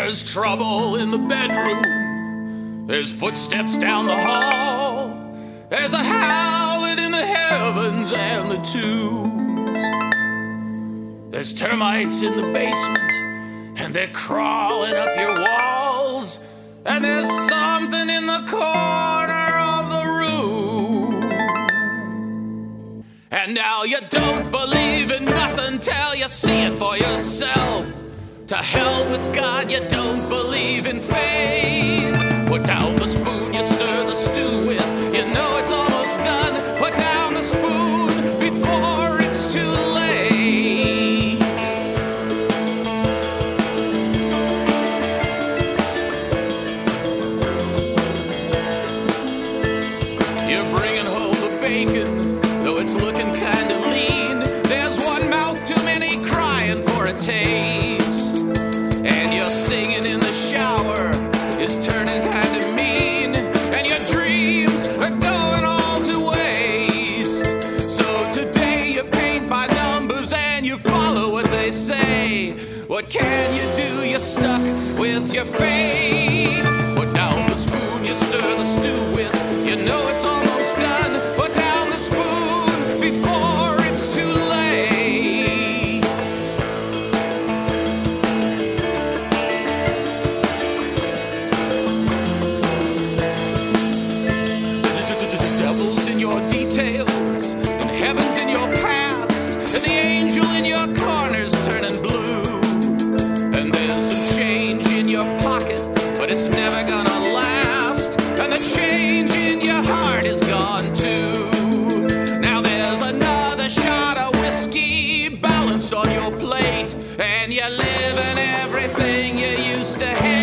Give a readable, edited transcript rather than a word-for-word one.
There's trouble in the bedroom. There's footsteps down the hall. There's a howling in the heavens and the tombs. There's termites in the basement, and they're crawling up your walls. And there's something in the corner of the room. And now you don't believe in nothing till you see it for yourself. To hell with God, you don't believe in faith. Put down the spoon you stir the stew with. You know it's almost done. Put down the spoon before it's too late. You're bringing home the bacon, though it's looking kind of lean. There's one mouth too many crying for a taste. And you're singing in the shower is turning kind of mean. And your dreams are going all to waste. So today you paint by numbers and you follow what they say. What can you do? You're stuck with your fate. Put down the spoon you stir the stew with. You know it's almost done. Put down the spoon before it's too late. The devil's in your details, and heaven's in your past, and the angel in your corner's turning blue. And there's some change in your pocket, but it's never gonna last. And the change in your heart is gone too. Now there's another shot of whiskey balanced on your plate, and you're living everything you used to hate.